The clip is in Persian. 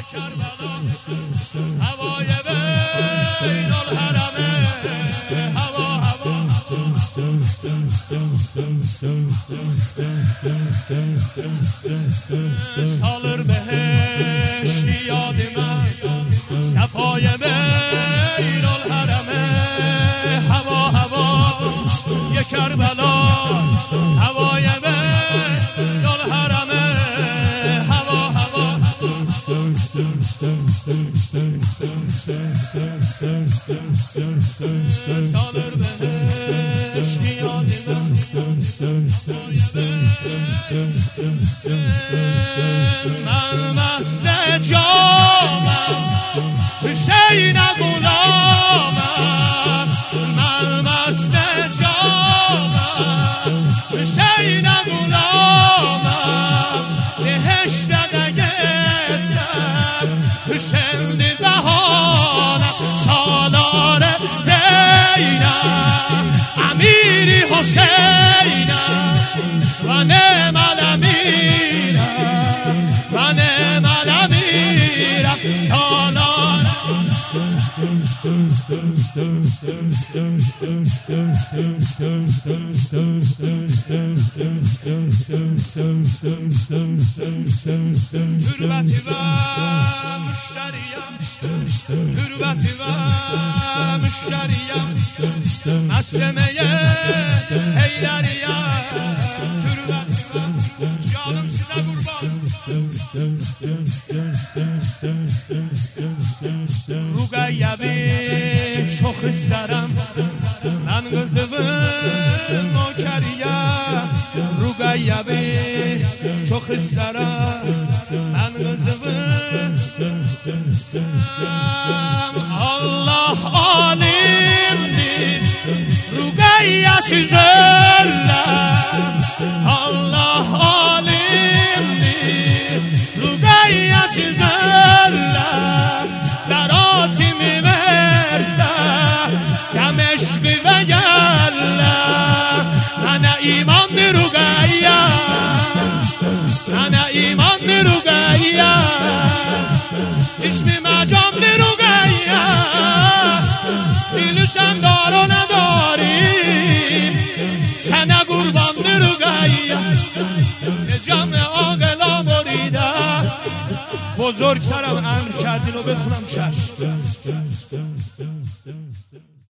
کربلا هوای بین الحرمه هوا سالر بهشتی یاد من صفای بین الحرمه هوا یه کربلا هوای بین الحرمه هوا سالر بهشتی یاد من مست جامم حسین غلامم من مست جامم حسین غلامم بهشت دگستم حسین بهانم سالار زینم امیری حسینم و نعم الامیرم و نعم الامیرم سالار تربتی و مشتریم تربتی و مشتریم مسلمه حیدریم تربتی و جانم size kurban Rugayyabi çok isterim ben kızımın nokeriyem Rugayyabi çok isterim ben kızımın Allah alimdir Rugayya sizler Allah alimdir Rugayya sizler در آتیمی مرسه گم عشقی و گله من ایمان رگایا من ایمان رگایا جسم